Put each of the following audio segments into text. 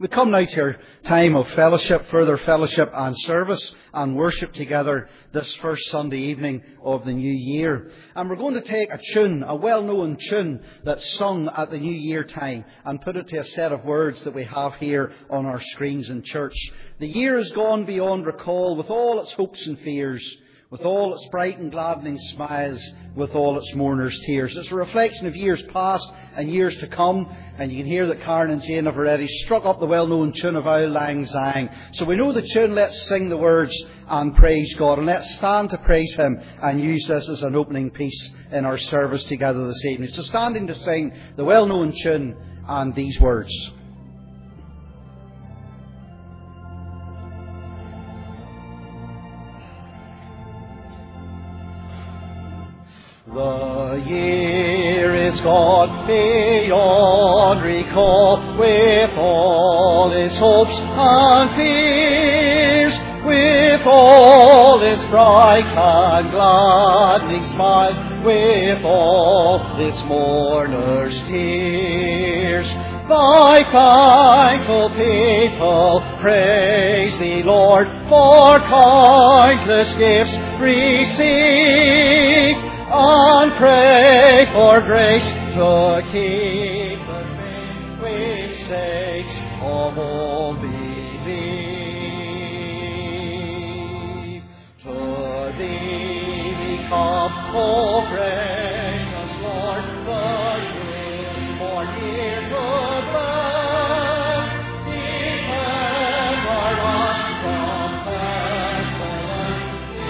We come now to our time of fellowship, further fellowship and service and worship together this first Sunday evening of the new year. And we're going to take a tune, a well-known tune that's sung at the new year time, and put it to a set of words that we have here on our screens in church. The year has gone beyond recall, with all its hopes and fears, with all its bright and gladdening smiles, with all its mourners' tears. It's a reflection of years past and years to come, and you can hear that Karen and Jane have already struck up the well-known tune of Auld Lang Syne. So we know the tune, let's sing the words and praise God, and let's stand to praise Him and use this as an opening piece in our service together this evening. So standing to sing the well-known tune and these words. The year is gone beyond recall, with all its hopes and fears, with all its bright and gladdening smiles, with all its mourners' tears. Thy thankful people praise Thee, Lord, for countless gifts received, and pray for grace to keep the faith which saints of old believe. To Thee we come, O precious Lord, the newborn year to bless. Defend our lot from pestilence,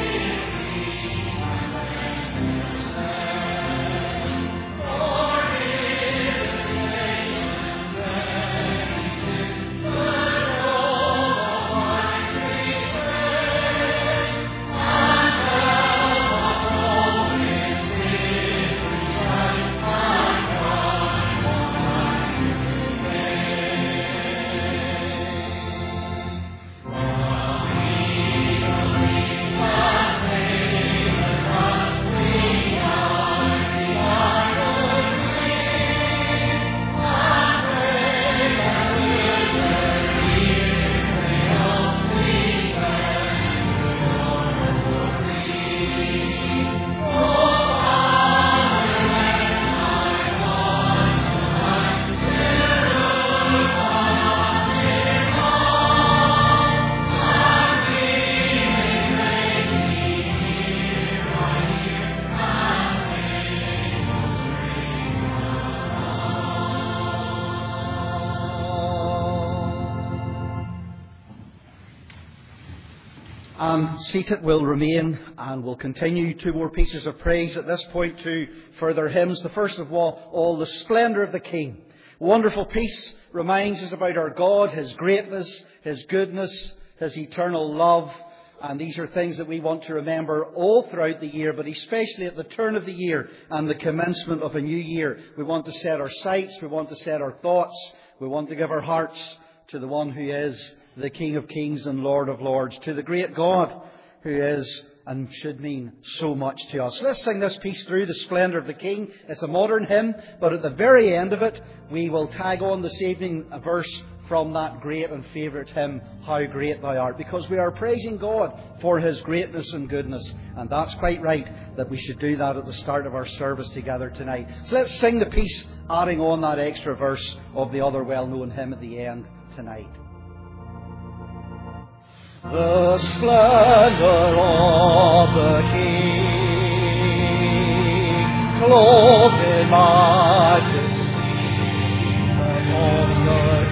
seated will remain, and we'll continue two more pieces of praise at this point, two further hymns. The first of all, the splendour of the King. Wonderful piece, reminds us about our God, His greatness, His goodness, His eternal love. And these are things that we want to remember all throughout the year, but especially at the turn of the year and the commencement of a new year. We want to set our sights, we want to set our thoughts, we want to give our hearts to the one who is the King of Kings and Lord of Lords, to the great God who is and should mean so much to us. Let's sing this piece through, the splendour of the King. It's a modern hymn, but at the very end of it, we will tag on this evening a verse from that great and favourite hymn, How Great Thou Art, because we are praising God for His greatness and goodness, and that's quite right that we should do that at the start of our service together tonight. So let's sing the piece, adding on that extra verse of the other well-known hymn at the end tonight. The splendour of the King, clothed in majesty, and all good.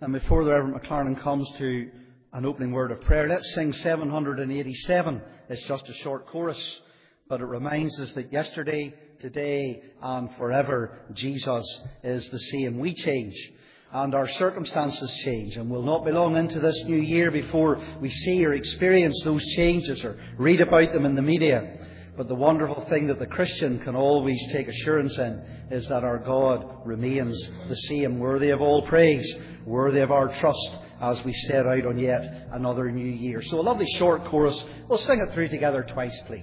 And before the Reverend McLaren comes to an opening word of prayer, let's sing 787. It's just a short chorus, but it reminds us that yesterday, today and forever Jesus is the same. We change and our circumstances change, and we'll not be long into this new year before we see or experience those changes or read about them in the media. But the wonderful thing that the Christian can always take assurance in is that our God remains the same, worthy of all praise, worthy of our trust as we set out on yet another new year. So a lovely short chorus. We'll sing it through together twice, please.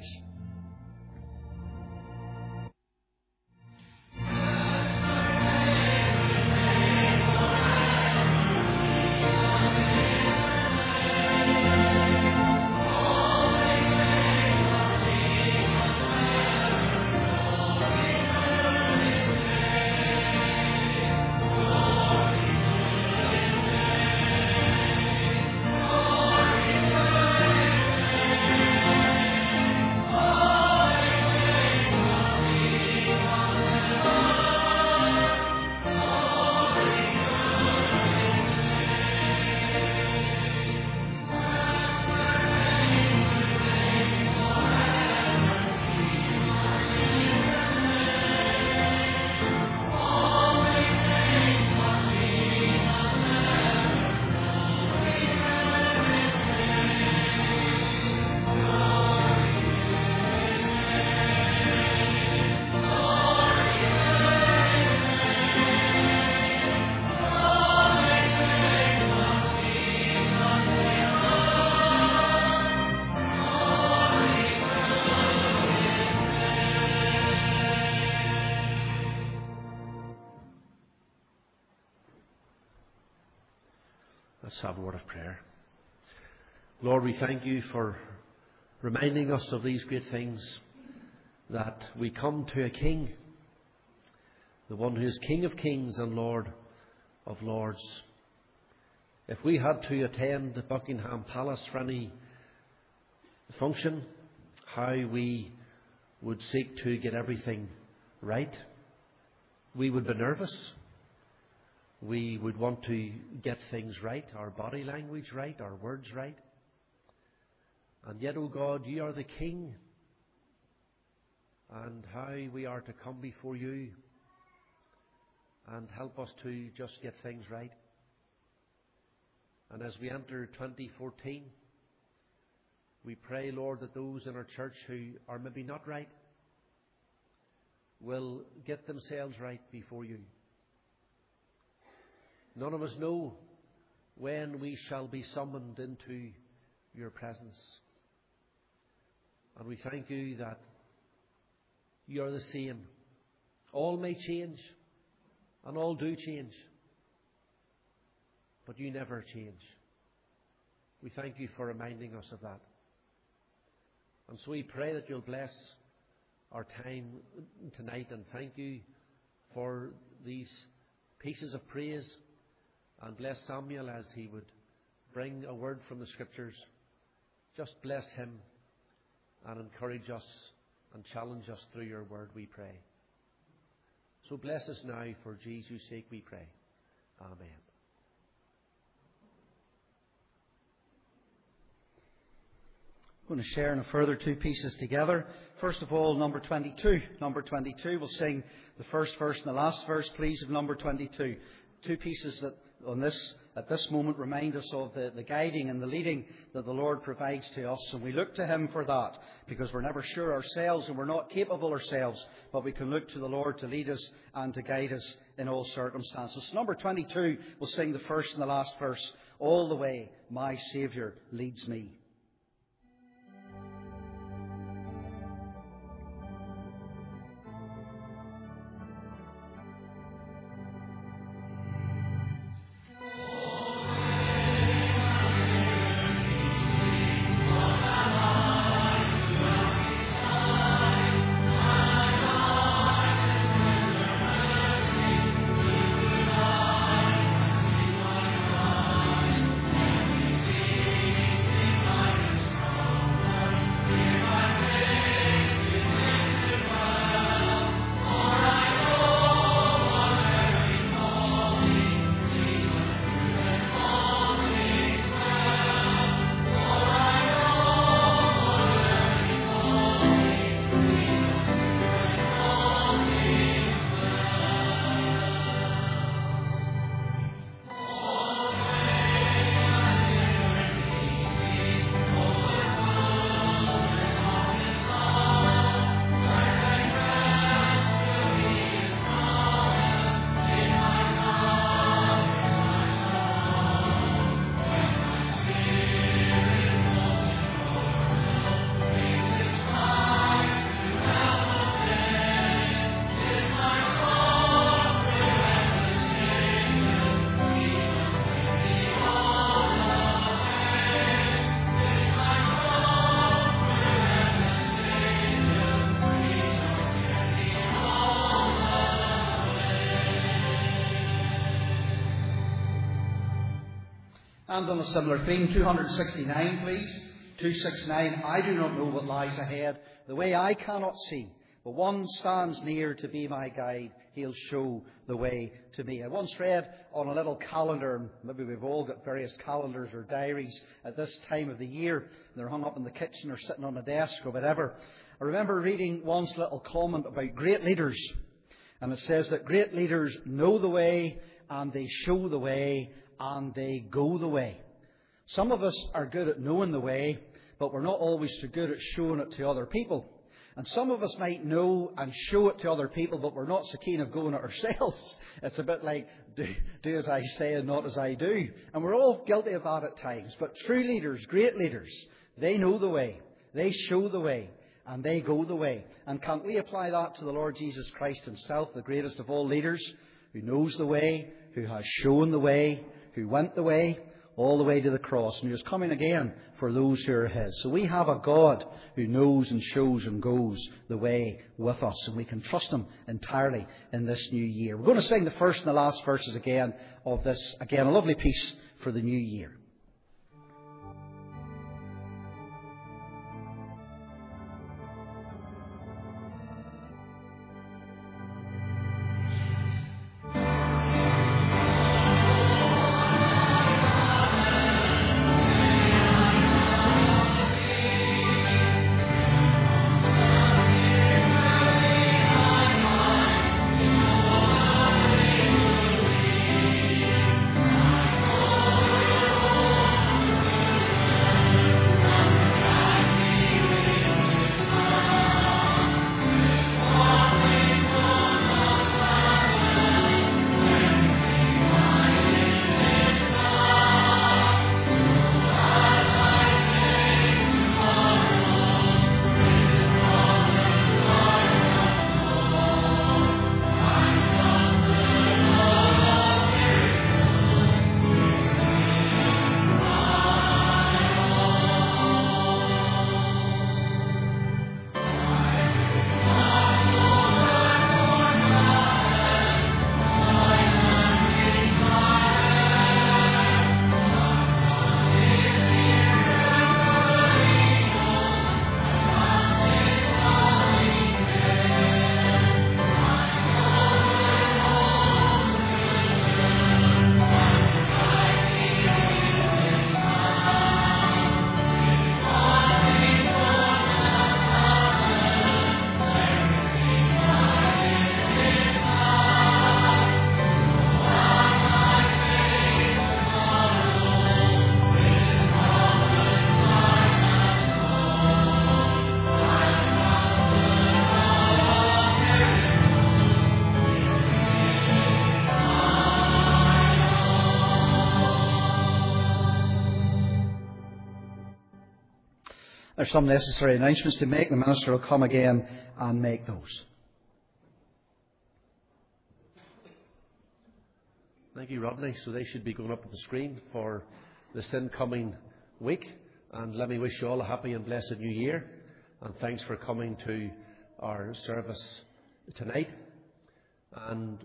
Let's have a word of prayer. Lord, we thank you for reminding us of these great things, that we come to a King, the one who is King of kings and Lord of lords. If we had to attend Buckingham Palace for any function, how we would seek to get everything right. We would be nervous. We would want to get things right, our body language right, our words right. And yet, O God, you are the King, and how we are to come before you and help us to just get things right. And as we enter 2014, we pray, Lord, that those in our church who are maybe not right will get themselves right before you. None of us know when we shall be summoned into your presence. And we thank you that you are the same. All may change, and all do change, but you never change. We thank you for reminding us of that. And so we pray that you'll bless our time tonight, and thank you for these pieces of praise. And bless Samuel as he would bring a word from the Scriptures. Just bless him and encourage us and challenge us through your word, we pray. So bless us now, for Jesus' sake we pray. Amen. I'm going to share in a further two pieces together. First of all, number 22. Number 22, we'll sing the first verse and the last verse, please, of number 22. Two pieces that at this moment remind us of the guiding and the leading that the Lord provides to us. And we look to Him for that, because we're never sure ourselves and we're not capable ourselves, but we can look to the Lord to lead us and to guide us in all circumstances. Number 22, we'll sing the first and the last verse. All the way my Saviour leads me. stand on a similar theme. 269, please. 269. I do not know what lies ahead. The way I cannot see. But one stands near to be my guide. He'll show the way to me. I once read on a little calendar, and maybe we've all got various calendars or diaries at this time of the year. They're hung up in the kitchen or sitting on a desk or whatever. I remember reading once a little comment about great leaders. And it says that great leaders know the way, and they show the way, and they go the way. Some of us are good at knowing the way, but we're not always so good at showing it to other people. And some of us might know and show it to other people, but we're not so keen of going it ourselves. It's a bit like, do as I say and not as I do. And we're all guilty of that at times. But true leaders, great leaders, they know the way, they show the way, and they go the way. And can't we apply that to the Lord Jesus Christ himself, the greatest of all leaders, who knows the way, who has shown the way, who went the way, all the way to the cross, and who is coming again for those who are his. So we have a God who knows and shows and goes the way with us, and we can trust him entirely in this new year. We're going to sing the first and the last verses again of this, again, a lovely piece for the new year. There's some necessary announcements to make. The minister will come again and make those. Thank you, Rodney. So they should be going up on the screen for this incoming week. And let me wish you all a happy and blessed new year. And thanks for coming to our service tonight. And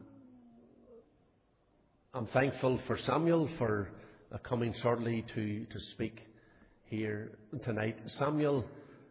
I'm thankful for Samuel for coming shortly to speak here tonight. Samuel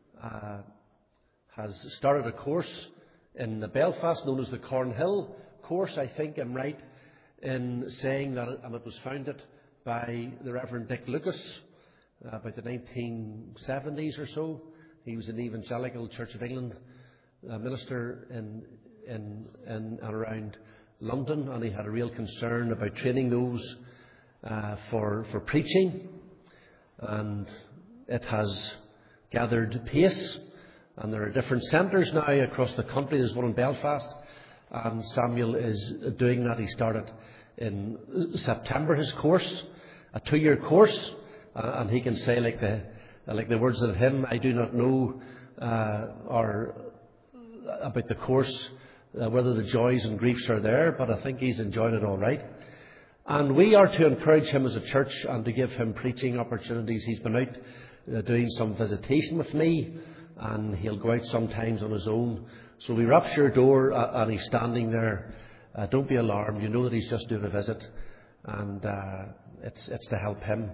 has started a course in Belfast known as the Cornhill course. I think I'm right in saying that, and it was founded by the Reverend Dick Lucas about the 1970s or so. He was an Evangelical Church of England minister in and around London, and he had a real concern about training those for preaching, and it has gathered pace, and there are different centres now across the country. There's one in Belfast, and Samuel is doing that. He started in September his course, a 2-year course, and he can say like the words of the hymn, I do not know or about the course whether the joys and griefs are there, but I think he's enjoying it all right. And we are to encourage him as a church and to give him preaching opportunities. He's been out doing some visitation with me, and he'll go out sometimes on his own. So we rap your door and he's standing there. Don't be alarmed. You know that he's just doing a visit, and it's to help him.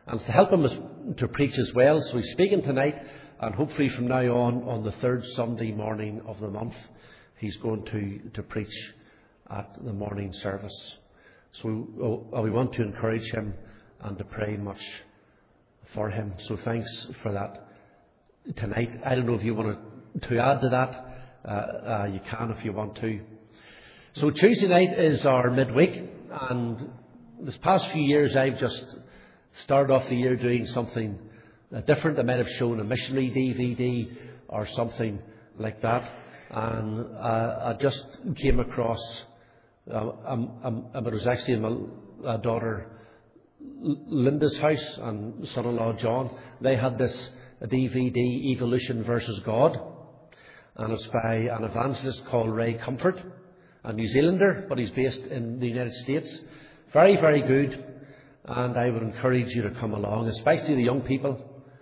and to help him to preach as well. So he's speaking tonight, and hopefully from now on the third Sunday morning of the month, he's going to preach at the morning service. So we want to encourage him and to pray much for him. So thanks for that tonight. I don't know if you want to add to that. You can if you want to. So Tuesday night is our midweek, and this past few years I've just started off the year doing something different. I might have shown a missionary DVD or something like that, and I just came across, it was actually in my daughter Linda's house and son-in-law John. They had this DVD, Evolution versus God, and it's by an evangelist called Ray Comfort, a New Zealander, but he's based in the United States. Very, very good, and I would encourage you to come along, especially the young people.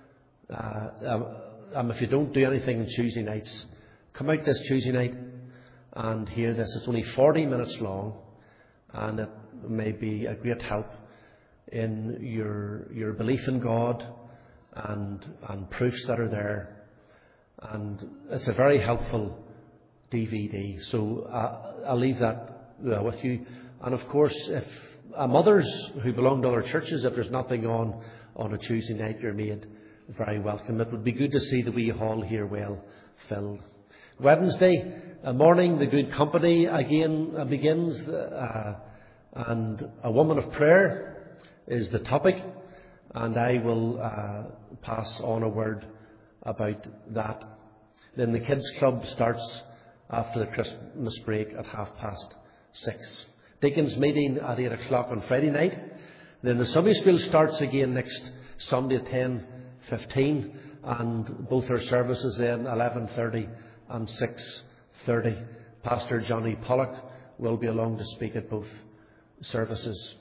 If you don't do anything on Tuesday nights, come out this Tuesday night and hear this. It's only 40 minutes long, and it may be a great help in your belief in God and proofs that are there. And it's a very helpful DVD. So I'll leave that with you. And of course, if mothers who belong to other churches, if there's nothing on a Tuesday night, you're made very welcome. It would be good to see the wee hall here well filled. Wednesday morning, the Good Company again begins, and a woman of prayer is the topic, and I will pass on a word about that. Then the Kids Club starts after the Christmas break at 6:30. Deacons meeting at 8 o'clock on Friday night. Then the Sunday School starts again next Sunday at 10:15, and both our services then 11:30 and 6:30. Pastor Johnny Pollock will be along to speak at both services.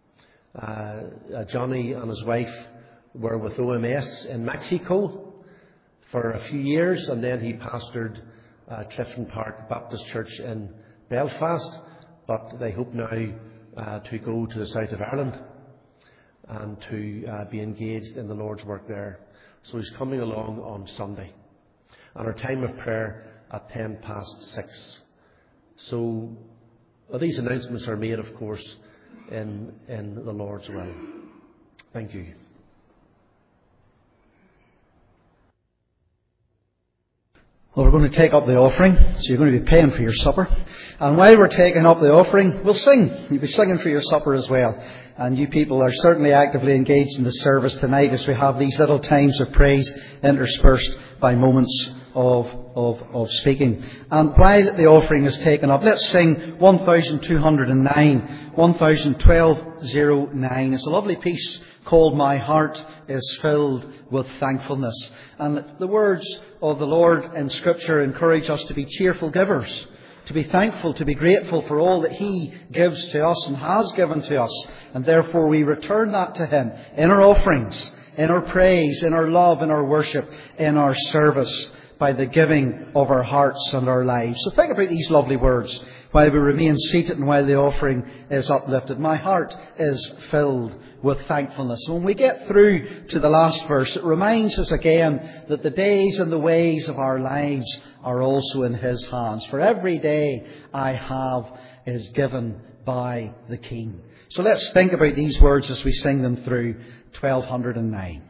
Johnny and his wife were with OMS in Mexico for a few years, and then he pastored Clifton Park Baptist Church in Belfast, but they hope now to go to the south of Ireland and to be engaged in the Lord's work there. So he's coming along on Sunday. And our time of prayer at 6:10. So these announcements are made, of course, in the Lord's will. Thank you. Well, we're going to take up the offering, so you're going to be paying for your supper. And while we're taking up the offering, we'll sing. You'll be singing for your supper as well. And you people are certainly actively engaged in the service tonight as we have these little times of praise interspersed by moments of speaking. And while the offering is taken up, let's sing 1209, 1209. It's a lovely piece called My Heart is Filled with Thankfulness. And the words of the Lord in Scripture encourage us to be cheerful givers, to be thankful, to be grateful for all that He gives to us and has given to us. And therefore we return that to Him in our offerings, in our praise, in our love, in our worship, in our service, by the giving of our hearts and our lives. So think about these lovely words while we remain seated and while the offering is uplifted. My heart is filled with thankfulness. When we get through to the last verse, it reminds us again that the days and the ways of our lives are also in His hands. For every day I have is given by the King. So let's think about these words as we sing them through 1209.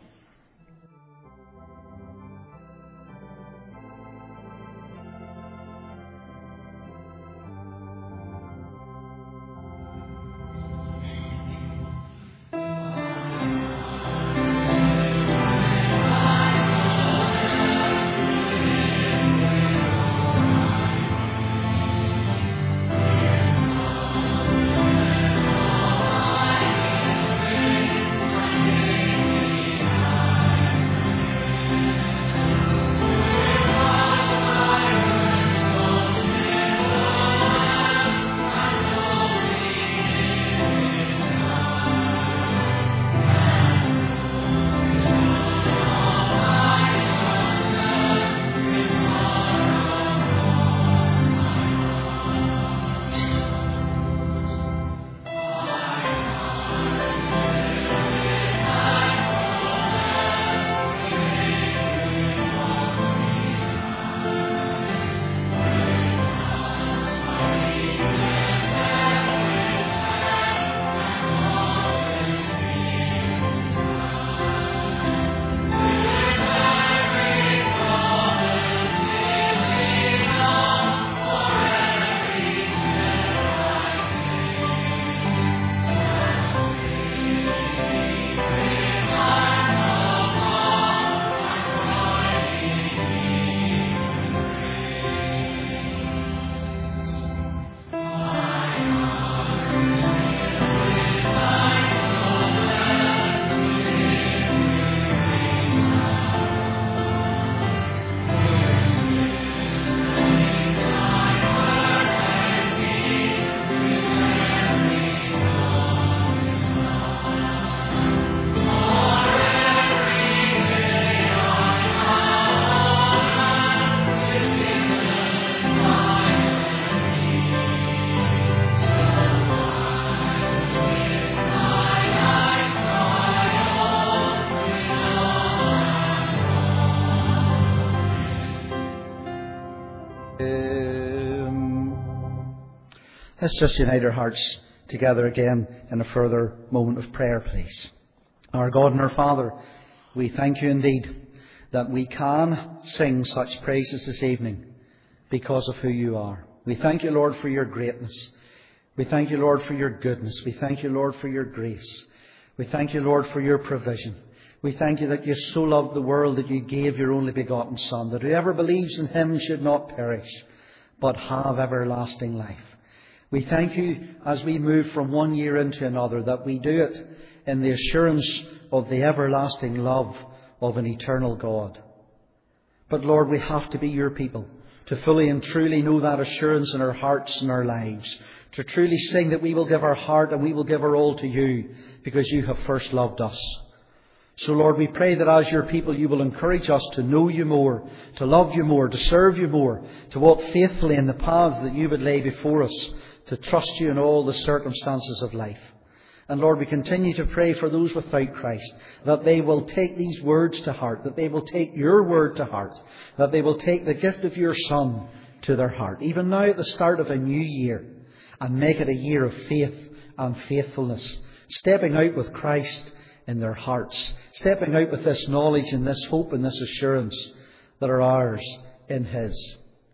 Let's just unite our hearts together again in a further moment of prayer, please. Our God and our Father, we thank you indeed that we can sing such praises this evening because of who you are. We thank you, Lord, for your greatness. We thank you, Lord, for your goodness. We thank you, Lord, for your grace. We thank you, Lord, for your provision. We thank you that you so loved the world that you gave your only begotten Son, that whoever believes in him should not perish, but have everlasting life. We thank you as we move from one year into another that we do it in the assurance of the everlasting love of an eternal God. But Lord, we have to be your people to fully and truly know that assurance in our hearts and our lives, to truly sing that we will give our heart and we will give our all to you because you have first loved us. So Lord, we pray that as your people you will encourage us to know you more, to love you more, to serve you more, to walk faithfully in the paths that you would lay before us, to trust you in all the circumstances of life. And Lord, we continue to pray for those without Christ, that they will take these words to heart, that they will take your word to heart, that they will take the gift of your Son to their heart, even now at the start of a new year, and make it a year of faith and faithfulness, stepping out with Christ in their hearts, stepping out with this knowledge and this hope and this assurance that are ours in His.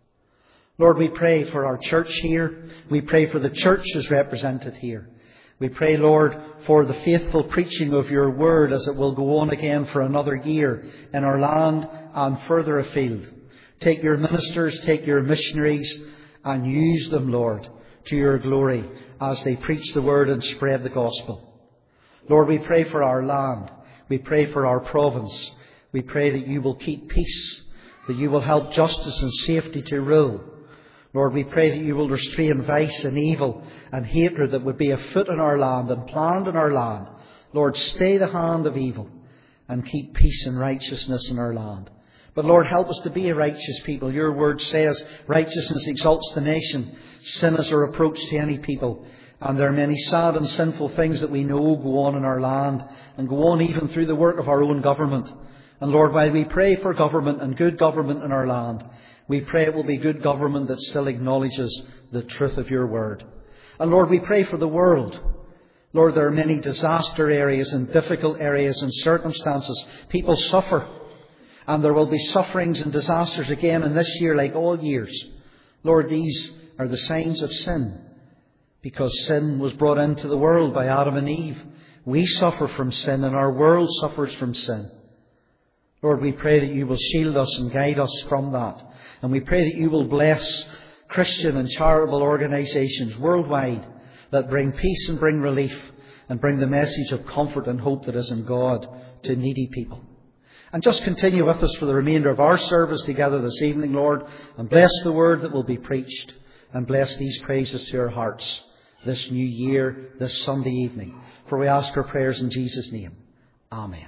Lord, we pray for our church here. We pray for the church as represented here. We pray, Lord, for the faithful preaching of your word as it will go on again for another year in our land and further afield. Take your ministers, take your missionaries and use them, Lord, to your glory as they preach the word and spread the gospel. Lord, we pray for our land. We pray for our province. We pray that you will keep peace, that you will help justice and safety to rule. Lord, we pray that you will restrain vice and evil and hatred that would be afoot in our land and planned in our land. Lord, stay the hand of evil and keep peace and righteousness in our land. But Lord, help us to be a righteous people. Your word says righteousness exalts the nation. Sin is a reproach to any people. And there are many sad and sinful things that we know go on in our land and go on even through the work of our own government. And Lord, while we pray for government and good government in our land, we pray it will be good government that still acknowledges the truth of your word. And Lord, we pray for the world. Lord, there are many disaster areas and difficult areas and circumstances. People suffer. And there will be sufferings and disasters again in this year like all years. Lord, these are the signs of sin. Because sin was brought into the world by Adam and Eve. We suffer from sin and our world suffers from sin. Lord, we pray that you will shield us and guide us from that. And we pray that you will bless Christian and charitable organisations worldwide that bring peace and bring relief and bring the message of comfort and hope that is in God to needy people. And just continue with us for the remainder of our service together this evening, Lord, and bless the word that will be preached and bless these praises to our hearts this new year, this Sunday evening. For we ask our prayers in Jesus' name. Amen.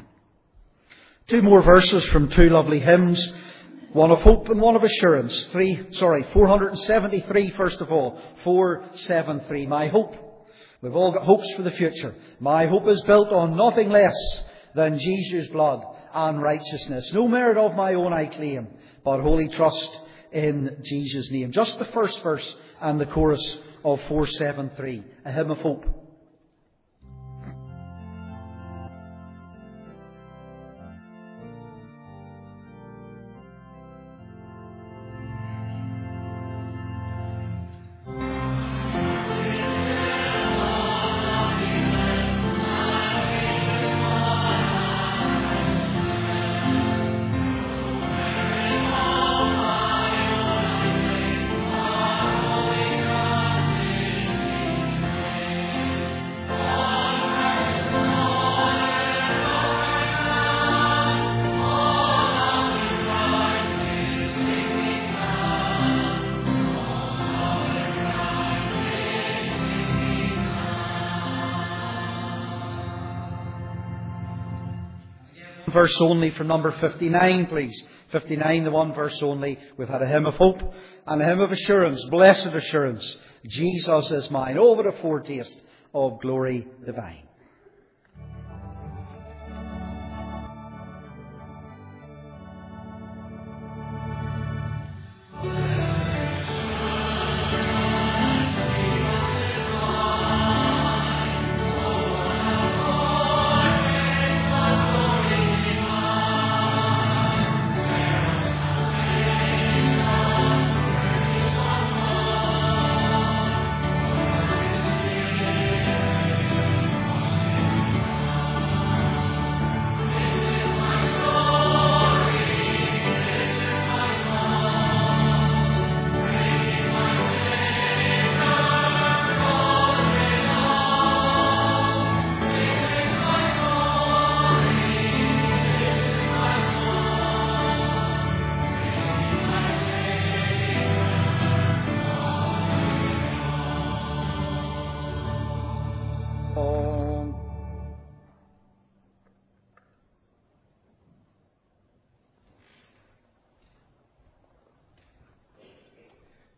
Two more verses from two lovely hymns. One of hope and one of assurance. 473 first of all. 473. My hope. We've all got hopes for the future. My hope is built on nothing less than Jesus' blood and righteousness. No merit of my own I claim, but wholly trust in Jesus' name. Just the first verse and the chorus of 473. A hymn of hope. Verse only from number 59, please. 59, the one verse only. We've had a hymn of hope and a hymn of assurance. Blessed assurance. Jesus is mine. Oh, what a foretaste of glory divine.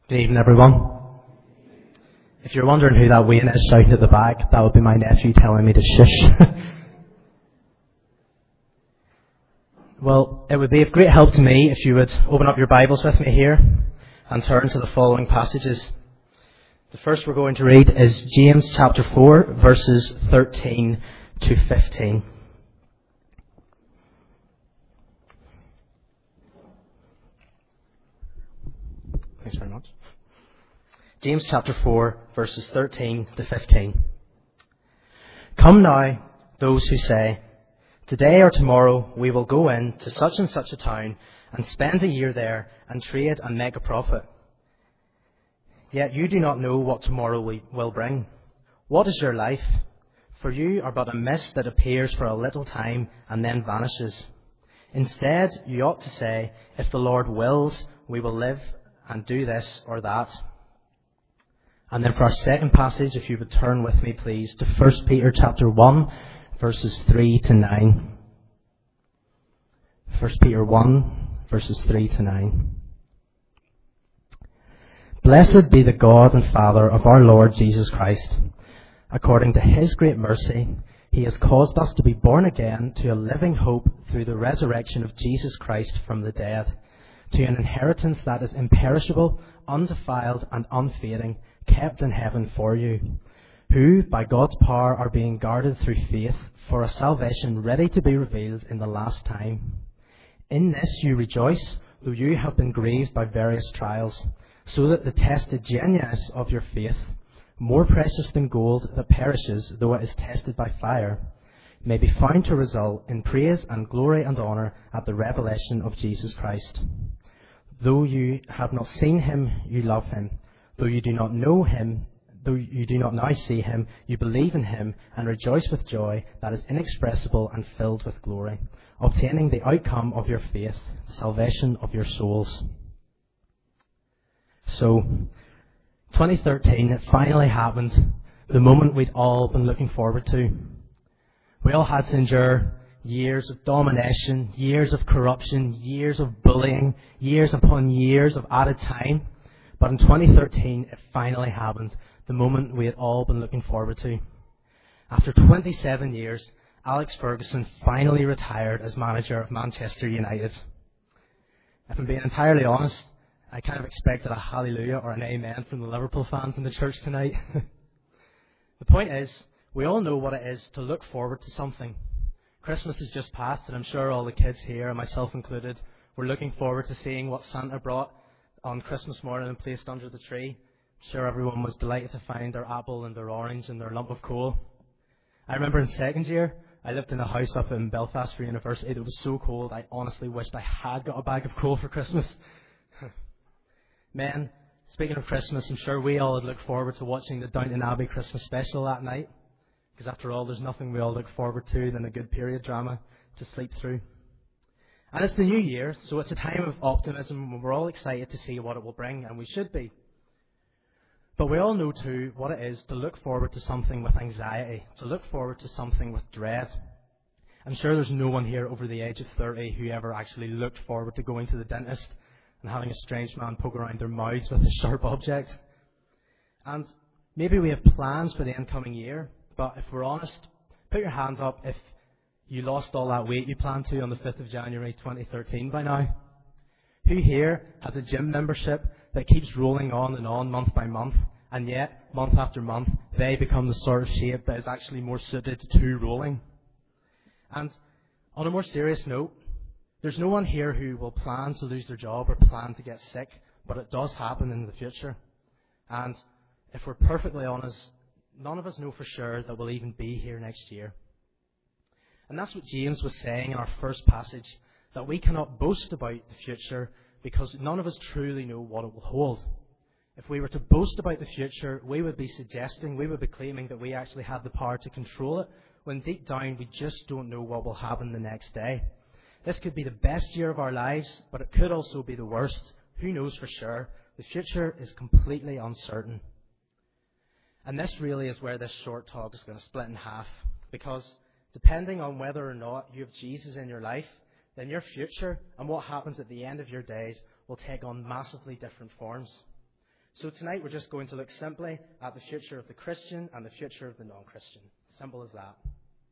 Good evening, everyone. If you're wondering who that Wayne is shouting at the back, that would be my nephew telling me to shush. Well, it would be of great help to me if you would open up your Bibles with me here and turn to the following passages. The first we're going to read is James chapter 4, verses 13 to 15. Thanks very much. James chapter 4, verses 13 to 15. Come now, those who say, today or tomorrow we will go in to such and such a town and spend a year there and trade and make a profit. Yet you do not know what tomorrow will bring. What is your life? For you are but a mist that appears for a little time and then vanishes. Instead, you ought to say, if the Lord wills, we will live and do this or that. And then for our second passage, if you would turn with me, please, to 1 Peter chapter 1, verses 3 to 9. 1 Peter 1, verses 3 to 9. Blessed be the God and Father of our Lord Jesus Christ. According to His great mercy, He has caused us to be born again to a living hope through the resurrection of Jesus Christ from the dead, to an inheritance that is imperishable, undefiled, and unfading, kept in heaven for you, who, by God's power, are being guarded through faith for a salvation ready to be revealed in the last time. In this you rejoice, though you have been grieved by various trials, so that the tested genuineness of your faith, more precious than gold that perishes though it is tested by fire, may be found to result in praise and glory and honour at the revelation of Jesus Christ. Though you have not seen Him, you love Him. Though you do not know Him, though you do not now see Him, you believe in Him and rejoice with joy that is inexpressible and filled with glory, obtaining the outcome of your faith, the salvation of your souls. So, 2013, it finally happened, the moment we'd all been looking forward to. We all had to endure years of domination, years of corruption, years of bullying, years upon years of added time. But in 2013, it finally happened, the moment we had all been looking forward to. After 27 years, Alex Ferguson finally retired as manager of Manchester United. If I'm being entirely honest, I kind of expected a hallelujah or an amen from the Liverpool fans in the church tonight. The point is, we all know what it is to look forward to something. Christmas has just passed, and I'm sure all the kids here, and myself included, were looking forward to seeing what Santa brought on Christmas morning and placed under the tree. I'm sure everyone was delighted to find their apple and their orange and their lump of coal. I remember in second year, I lived in a house up in Belfast for university. It was so cold, I honestly wished I had got a bag of coal for Christmas. Men, speaking of Christmas, I'm sure we all had looked forward to watching the Downton Abbey Christmas special that night. Because after all, there's nothing we all look forward to than a good period drama to sleep through. And it's the new year, so it's a time of optimism when we're all excited to see what it will bring, and we should be. But we all know too what it is to look forward to something with anxiety, to look forward to something with dread. I'm sure there's no one here over the age of 30 who ever actually looked forward to going to the dentist and having a strange man poke around their mouths with a sharp object. And maybe we have plans for the incoming year, but if we're honest, put your hands up if you lost all that weight you planned to on the 5th of January 2013 by now. Who here has a gym membership that keeps rolling on month by month, and yet, month after month, they become the sort of shape that is actually more suited to rolling? And on a more serious note, there's no one here who will plan to lose their job or plan to get sick, but it does happen in the future. And if we're perfectly honest, none of us know for sure that we'll even be here next year. And that's what James was saying in our first passage, that we cannot boast about the future because none of us truly know what it will hold. If we were to boast about the future, we would be suggesting, we would be claiming that we actually have the power to control it, when deep down we just don't know what will happen the next day. This could be the best year of our lives, but it could also be the worst. Who knows for sure? The future is completely uncertain. And this really is where this short talk is going to split in half, because depending on whether or not you have Jesus in your life, then your future and what happens at the end of your days will take on massively different forms. So tonight we're just going to look simply at the future of the Christian and the future of the non-Christian. Simple as that.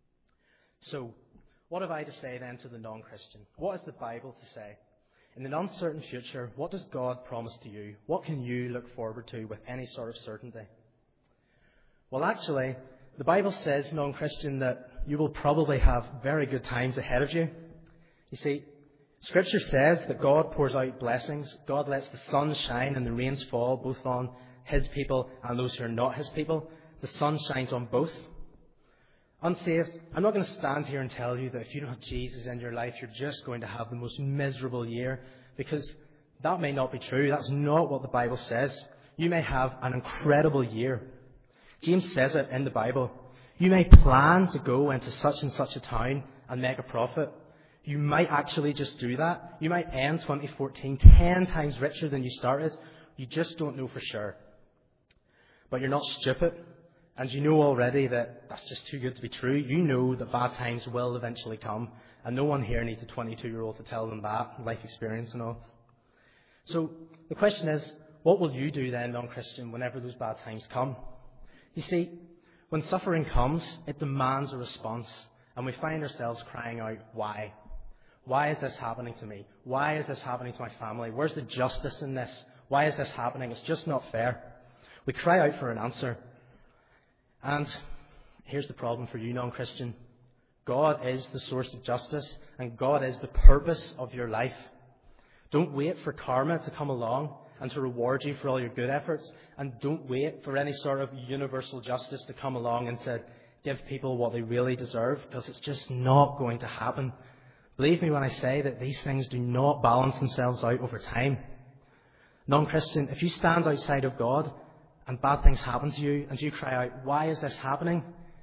So, what have I to say then to the non-Christian? What has the Bible to say? In an uncertain future, what does God promise to you? What can you look forward to with any sort of certainty? Well, actually, the Bible says, non-Christian, that you will probably have very good times ahead of you. You see, Scripture says that God pours out blessings. God lets the sun shine and the rains fall both on His people and those who are not His people. The sun shines on both. Unsaved, I'm not going to stand here and tell you that if you don't have Jesus in your life, you're just going to have the most miserable year, because that may not be true. That's not what the Bible says. You may have an incredible year. James says it in the Bible. You may plan to go into such and such a town and make a profit. You might actually just do that. You might end 2014 10 times richer than you started. You just don't know for sure. But you're not stupid. And you know already that that's just too good to be true. You know that bad times will eventually come. And no one here needs a 22-year-old to tell them that, life experience and all. So the question is, what will you do then, non-Christian, whenever those bad times come? You see, when suffering comes, it demands a response. And we find ourselves crying out, why? Why is this happening to me? Why is this happening to my family? Where's the justice in this? Why is this happening? It's just not fair. We cry out for an answer. And here's the problem for you, non-Christian. God is the source of justice, and God is the purpose of your life. Don't wait for karma to come along and to reward you for all your good efforts, and don't wait for any sort of universal justice to come along and to give people what they really deserve, because it's just not going to happen. Believe me when I say that these things do not balance themselves out over time. Non-Christian, if you stand outside of God and bad things happen to you and you cry out, why is this happening?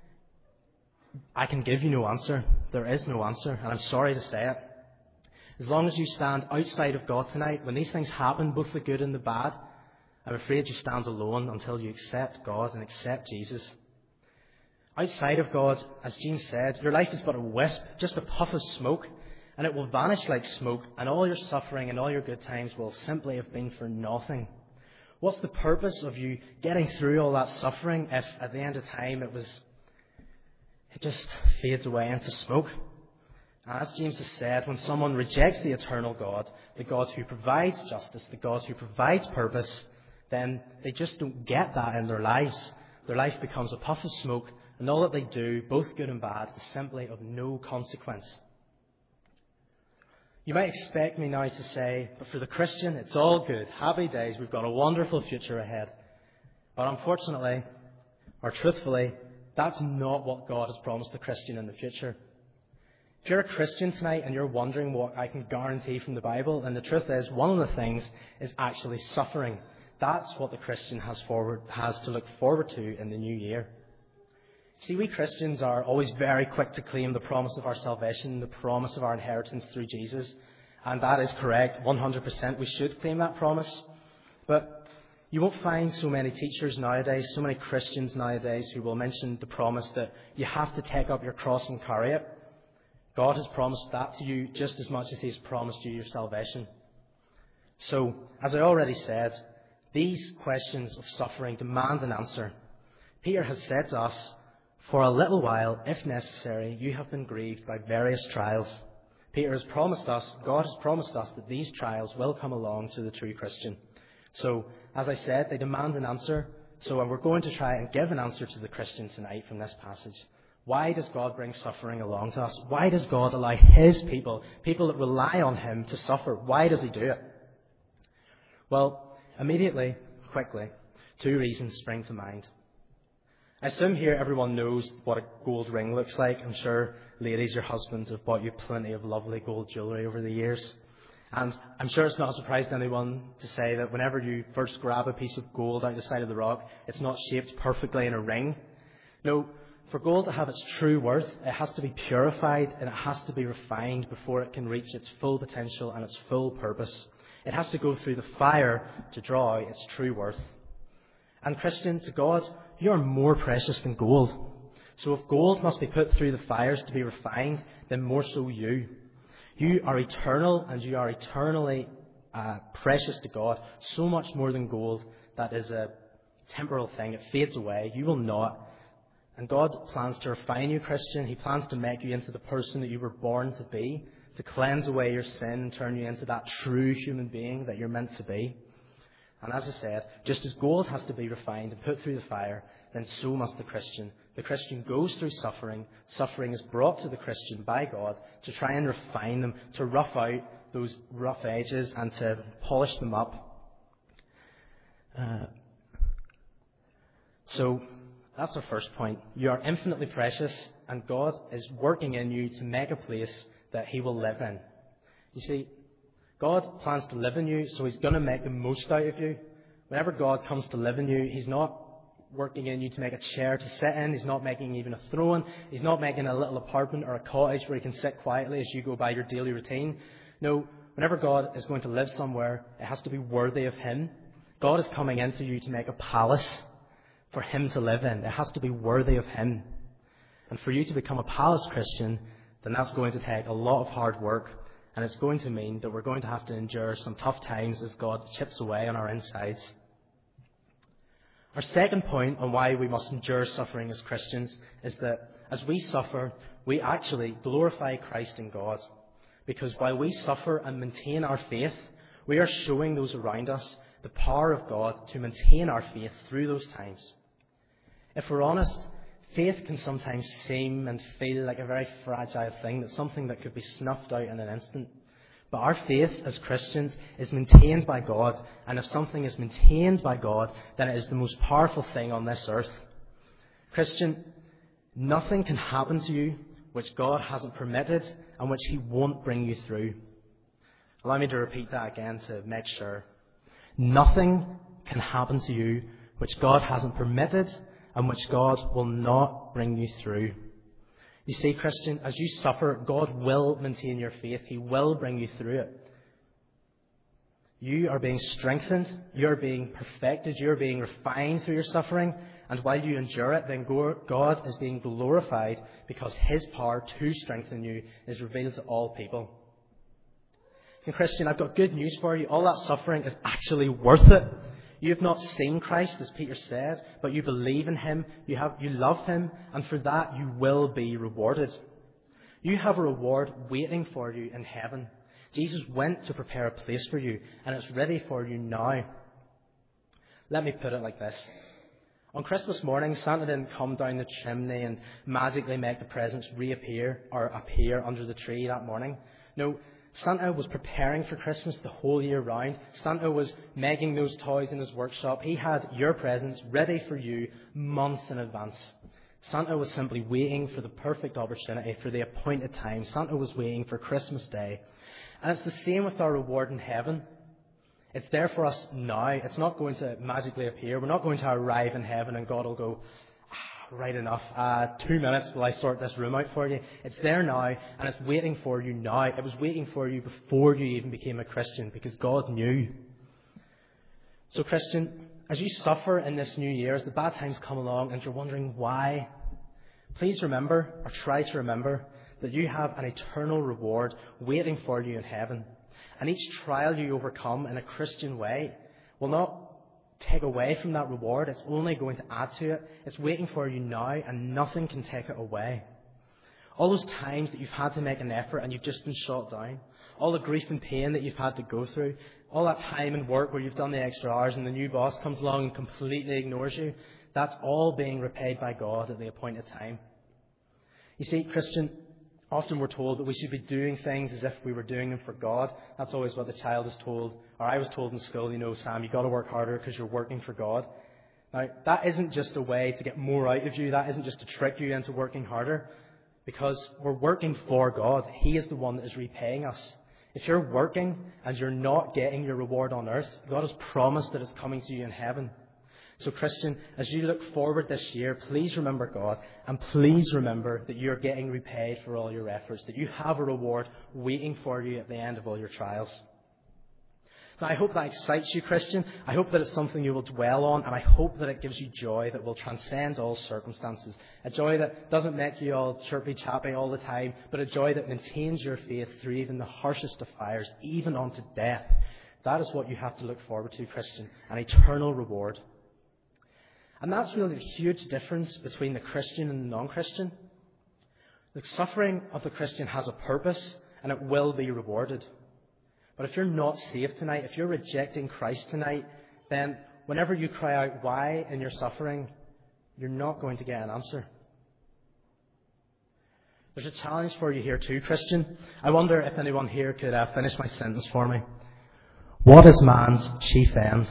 I can give you no answer. There is no answer, and I'm sorry to say it. As long as you stand outside of God tonight, when these things happen, both the good and the bad, I'm afraid you stand alone until you accept God and accept Jesus. Outside of God, as James said, your life is but a wisp, just a puff of smoke, and it will vanish like smoke, and all your suffering and all your good times will simply have been for nothing. What's the purpose of you getting through all that suffering if at the end of time it just fades away into smoke? As James has said, when someone rejects the eternal God, the God who provides justice, the God who provides purpose, then they just don't get that in their lives. Their life becomes a puff of smoke, and all that they do, both good and bad, is simply of no consequence. You might expect me now to say, but for the Christian, it's all good. Happy days. We've got a wonderful future ahead. But unfortunately, or truthfully, that's not what God has promised the Christian in the future. If you're a Christian tonight and you're wondering what I can guarantee from the Bible, then the truth is, one of the things is actually suffering. That's what the Christian has to look forward to in the new year. See, we Christians are always very quick to claim the promise of our salvation, the promise of our inheritance through Jesus. And that is correct, 100%. We should claim that promise. But you won't find so many teachers nowadays, so many Christians nowadays who will mention the promise that you have to take up your cross and carry it. God has promised that to you just as much as He has promised you your salvation. So, as I already said, these questions of suffering demand an answer. Peter has said to us, for a little while, if necessary, you have been grieved by various trials. Peter has promised us, God has promised us that these trials will come along to the true Christian. So, as I said, they demand an answer. So we're going to try and give an answer to the Christian tonight from this passage. Why does God bring suffering along to us? Why does God allow His people that rely on Him, to suffer? Why does He do it? Well, immediately, quickly, two reasons spring to mind. I assume here everyone knows what a gold ring looks like. I'm sure, ladies, your husbands have bought you plenty of lovely gold jewellery over the years. And I'm sure it's not a surprise to anyone to say that whenever you first grab a piece of gold out the side of the rock, it's not shaped perfectly in a ring. No, for gold to have its true worth, it has to be purified and it has to be refined before it can reach its full potential and its full purpose. It has to go through the fire to draw out its true worth. And Christian, to God, you are more precious than gold. So if gold must be put through the fires to be refined, then more so you. You are eternal and you are eternally precious to God, so much more than gold that is a temporal thing. It fades away. You will not. And God plans to refine you, Christian. He plans to make you into the person that you were born to be, to cleanse away your sin and turn you into that true human being that you're meant to be. And as I said, just as gold has to be refined and put through the fire, then so must the Christian. The Christian goes through suffering. Suffering is brought to the Christian by God to try and refine them, to rough out those rough edges and to polish them up. So that's our first point. You are infinitely precious, and God is working in you to make a place that He will live in. You see, God plans to live in you, so He's going to make the most out of you. Whenever God comes to live in you, He's not working in you to make a chair to sit in. He's not making even a throne. He's not making a little apartment or a cottage where you can sit quietly as you go by your daily routine. No, whenever God is going to live somewhere, it has to be worthy of Him. God is coming into you to make a palace for Him to live in. It has to be worthy of Him. And for you to become a palace Christian, then that's going to take a lot of hard work, and it's going to mean that we're going to have to endure some tough times as God chips away on our insides. Our second point on why we must endure suffering as Christians is that as we suffer, we actually glorify Christ in God. Because while we suffer and maintain our faith, we are showing those around us the power of God to maintain our faith through those times. If we're honest, faith can sometimes seem and feel like a very fragile thing, that's something that could be snuffed out in an instant. But our faith as Christians is maintained by God, and if something is maintained by God, then it is the most powerful thing on this earth. Christian, nothing can happen to you which God hasn't permitted and which He won't bring you through. Allow me to repeat that again to make sure. Nothing can happen to you which God hasn't permitted and which God will not bring you through. You see, Christian, as you suffer, God will maintain your faith. He will bring you through it. You are being strengthened. You are being perfected. You are being refined through your suffering. And while you endure it, then God is being glorified because His power to strengthen you is revealed to all people. And Christian, I've got good news for you. All that suffering is actually worth it. You have not seen Christ, as Peter said, but you believe in Him, you love Him, and for that you will be rewarded. You have a reward waiting for you in heaven. Jesus went to prepare a place for you, and it's ready for you now. Let me put it like this. On Christmas morning, Santa didn't come down the chimney and magically make the presents reappear or appear under the tree that morning. No, Santa was preparing for Christmas the whole year round. Santa was making those toys in his workshop. He had your presents ready for you months in advance. Santa was simply waiting for the perfect opportunity, for the appointed time. Santa was waiting for Christmas Day. And it's the same with our reward in heaven. It's there for us now. It's not going to magically appear. We're not going to arrive in heaven and God will go, right enough, 2 minutes while I sort this room out for you. It's there now, and it's waiting for you now. It was waiting for you before you even became a Christian, because God knew. So Christian, as you suffer in this new year, as the bad times come along and you're wondering why, please remember, or try to remember, that you have an eternal reward waiting for you in heaven. And each trial you overcome in a Christian way will not take away from that reward. It's only going to add to it. It's waiting for you now, and nothing can take it away. All those times that you've had to make an effort and you've just been shot down, all the grief and pain that you've had to go through, all that time and work where you've done the extra hours and the new boss comes along and completely ignores you, that's all being repaid by God at the appointed time. You see, Christian, often we're told that we should be doing things as if we were doing them for God. That's always what the child is told, or I was told in school, Sam, you've got to work harder because you're working for God. Now, that isn't just a way to get more out of you. That isn't just to trick you into working harder, because we're working for God. He is the one that is repaying us. If you're working and you're not getting your reward on earth, God has promised that it's coming to you in heaven. So Christian, as you look forward this year, please remember God, and please remember that you're getting repaid for all your efforts, that you have a reward waiting for you at the end of all your trials. Now, I hope that excites you, Christian. I hope that it's something you will dwell on, and I hope that it gives you joy that will transcend all circumstances. A joy that doesn't make you all chirpy-chappy all the time, but a joy that maintains your faith through even the harshest of fires, even unto death. That is what you have to look forward to, Christian, an eternal reward. And that's really the huge difference between the Christian and the non-Christian. The suffering of the Christian has a purpose, and it will be rewarded. But if you're not saved tonight, if you're rejecting Christ tonight, then whenever you cry out, why, in your suffering, you're not going to get an answer. There's a challenge for you here too, Christian. I wonder if anyone here could finish my sentence for me. What is man's chief end?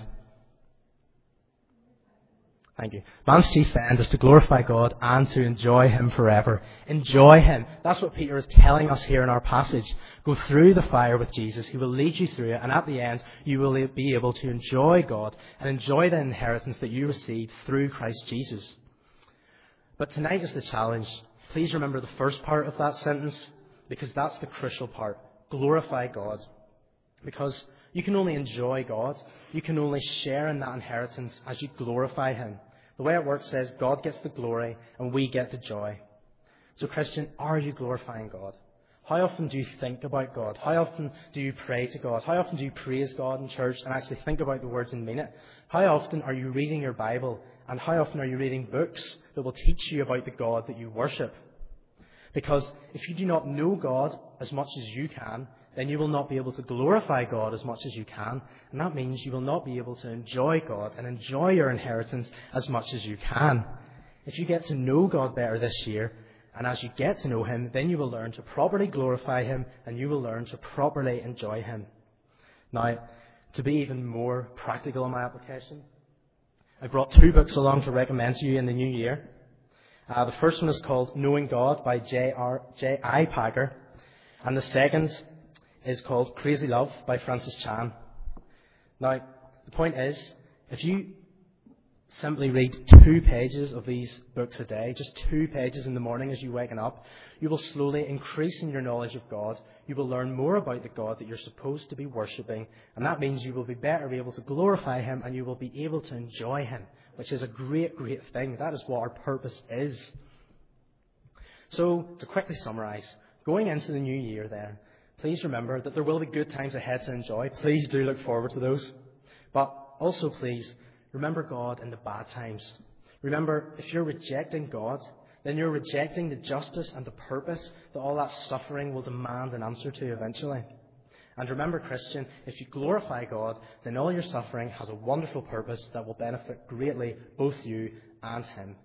Thank you. Man's chief end is to glorify God and to enjoy Him forever. Enjoy Him. That's what Peter is telling us here in our passage. Go through the fire with Jesus. He will lead you through it, and at the end, you will be able to enjoy God and enjoy the inheritance that you received through Christ Jesus. But tonight is the challenge. Please remember the first part of that sentence, because that's the crucial part. Glorify God. Because you can only enjoy God. You can only share in that inheritance as you glorify Him. The way it works is God gets the glory and we get the joy. So Christian, are you glorifying God? How often do you think about God? How often do you pray to God? How often do you praise God in church and actually think about the words and mean it? How often are you reading your Bible? And how often are you reading books that will teach you about the God that you worship? Because if you do not know God as much as you can, then you will not be able to glorify God as much as you can. And that means you will not be able to enjoy God and enjoy your inheritance as much as you can. If you get to know God better this year, and as you get to know Him, then you will learn to properly glorify Him and you will learn to properly enjoy Him. Now, to be even more practical in my application, I brought 2 books along to recommend to you in the new year. The first one is called Knowing God by J.I. Packer, and the second is called Crazy Love by Francis Chan. Now, the point is, if you simply read 2 pages of these books a day, just 2 pages in the morning as you're waking up, you will slowly increase in your knowledge of God. You will learn more about the God that you're supposed to be worshipping, and that means you will be better able to glorify Him and you will be able to enjoy Him, which is a great, great thing. That is what our purpose is. So, to quickly summarise, going into the new year then, please remember that there will be good times ahead to enjoy. Please do look forward to those. But also please, remember God in the bad times. Remember, if you're rejecting God, then you're rejecting the justice and the purpose that all that suffering will demand an answer to eventually. And remember, Christian, if you glorify God, then all your suffering has a wonderful purpose that will benefit greatly both you and Him.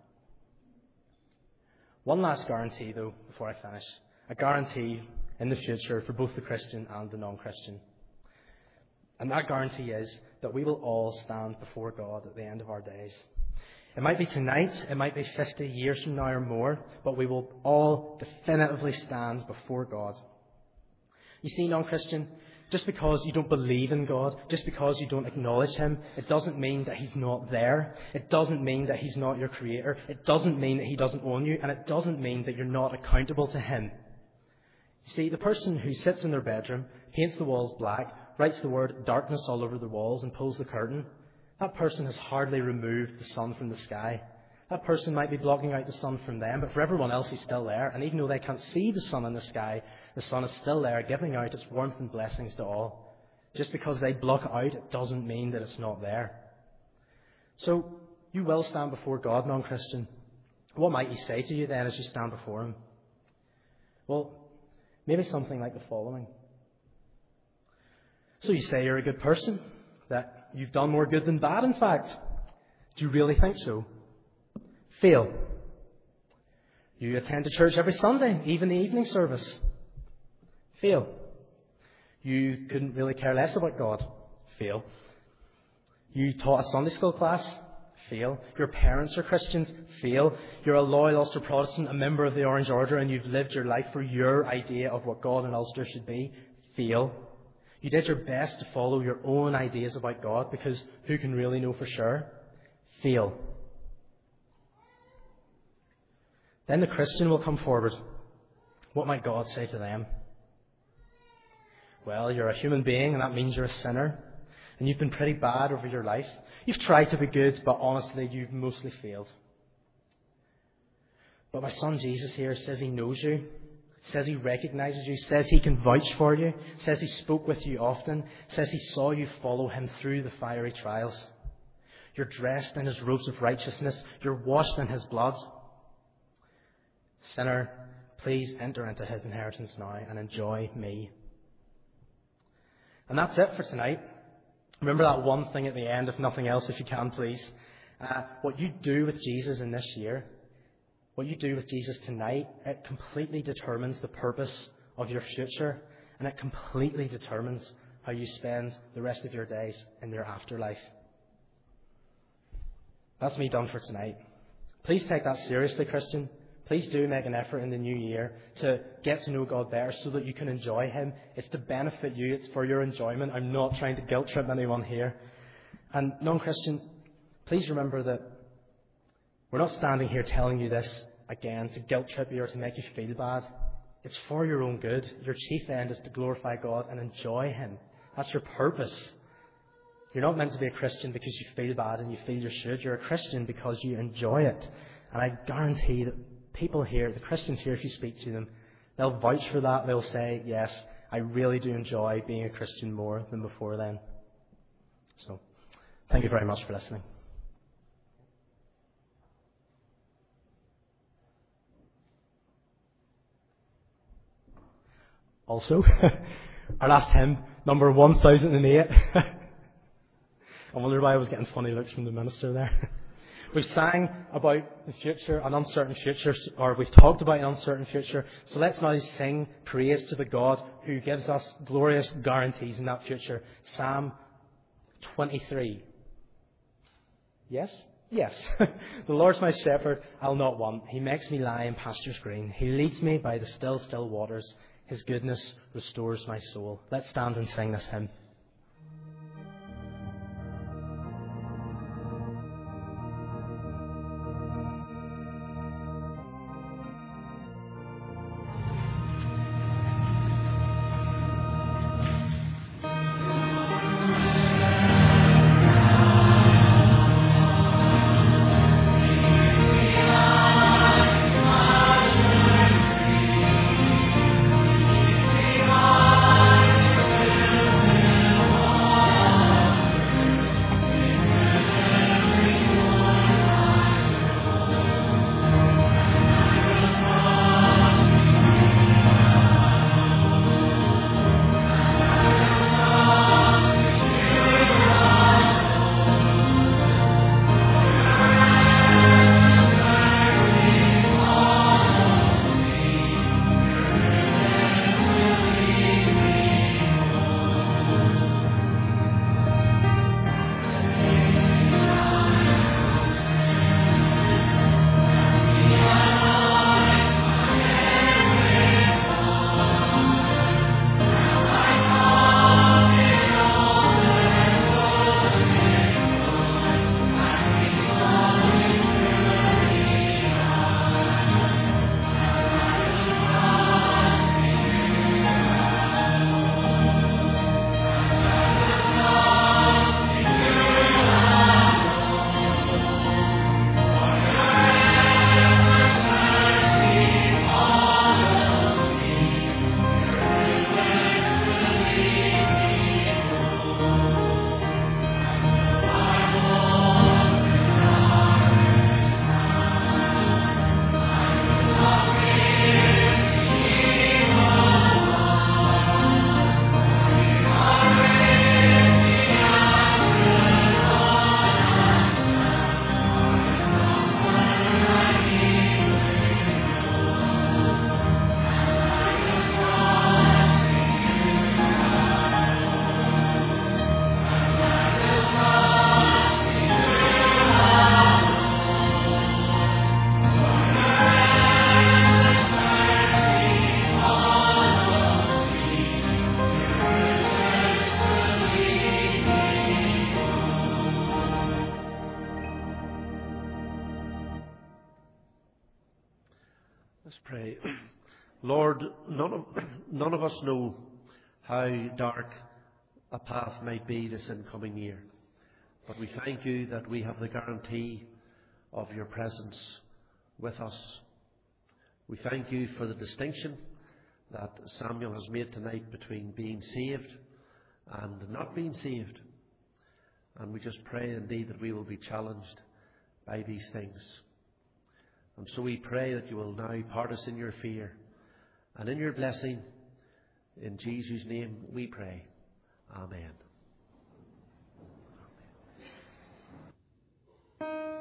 One last guarantee, though, before I finish. A guarantee in the future for both the Christian and the non-Christian. And that guarantee is that we will all stand before God at the end of our days. It might be tonight, it might be 50 years from now or more, but we will all definitively stand before God. You see, non-Christian, just because you don't believe in God, just because you don't acknowledge Him, it doesn't mean that He's not there. It doesn't mean that He's not your Creator. It doesn't mean that He doesn't own you, and it doesn't mean that you're not accountable to Him. You see, the person who sits in their bedroom, paints the walls black, writes the word darkness all over the walls and pulls the curtain, that person has hardly removed the sun from the sky. That person might be blocking out the sun from them, but for everyone else he's still there. And even though they can't see the sun in the sky, the sun is still there, giving out its warmth and blessings to all. Just because they block it out, it doesn't mean that it's not there. So, you will stand before God, non-Christian. What might He say to you then as you stand before Him? Well, maybe something like the following. So you say you're a good person, that you've done more good than bad, in fact. Do you really think so? Fail. You attend to church every Sunday, even the evening service. Fail. You couldn't really care less about God. Fail. You taught a Sunday school class. Fail. Your parents are Christians. Fail. You're a loyal Ulster Protestant, a member of the Orange Order, and you've lived your life for your idea of what God and Ulster should be. Fail. You did your best to follow your own ideas about God, because who can really know for sure? Fail. Then the Christian will come forward. What might God say to them? Well, you're a human being, and that means you're a sinner. And you've been pretty bad over your life. You've tried to be good, but honestly, you've mostly failed. But my son Jesus here says He knows you, says He recognizes you, says He can vouch for you, says He spoke with you often, says He saw you follow Him through the fiery trials. You're dressed in His robes of righteousness. You're washed in His blood. Sinner, please enter into His inheritance now and enjoy me. And that's it for tonight. Remember that one thing at the end, if nothing else, if you can, please. What you do with Jesus in this year, what you do with Jesus tonight, it completely determines the purpose of your future, and it completely determines how you spend the rest of your days in your afterlife. That's me done for tonight. Please take that seriously, Christian. Please do make an effort in the new year to get to know God better so that you can enjoy Him. It's to benefit you. It's for your enjoyment. I'm not trying to guilt trip anyone here. And non-Christian, please remember that we're not standing here telling you this again to guilt trip you or to make you feel bad. It's for your own good. Your chief end is to glorify God and enjoy Him. That's your purpose. You're not meant to be a Christian because you feel bad and you feel you should. You're a Christian because you enjoy it. And I guarantee that people here, the Christians here, if you speak to them, they'll vouch for that. They'll say, yes, I really do enjoy being a Christian more than before then. So, thank you very much for listening. Also, our last hymn, number 1008. I wonder why I was getting funny looks from the minister there. We've sang about the future, an uncertain future, or we've talked about an uncertain future. So let's now sing praise to the God who gives us glorious guarantees in that future. Psalm 23. Yes? Yes. The Lord's my shepherd, I'll not want. He makes me lie in pastures green. He leads me by the still, still waters. His goodness restores my soul. Let's stand and sing this hymn. Let's pray. Lord, none of us know how dark a path might be this incoming year. But we thank you that we have the guarantee of your presence with us. We thank you for the distinction that Samuel has made tonight between being saved and not being saved. And we just pray indeed that we will be challenged by these things. And so we pray that you will now part us in your fear and in your blessing. In Jesus' name we pray. Amen. Amen.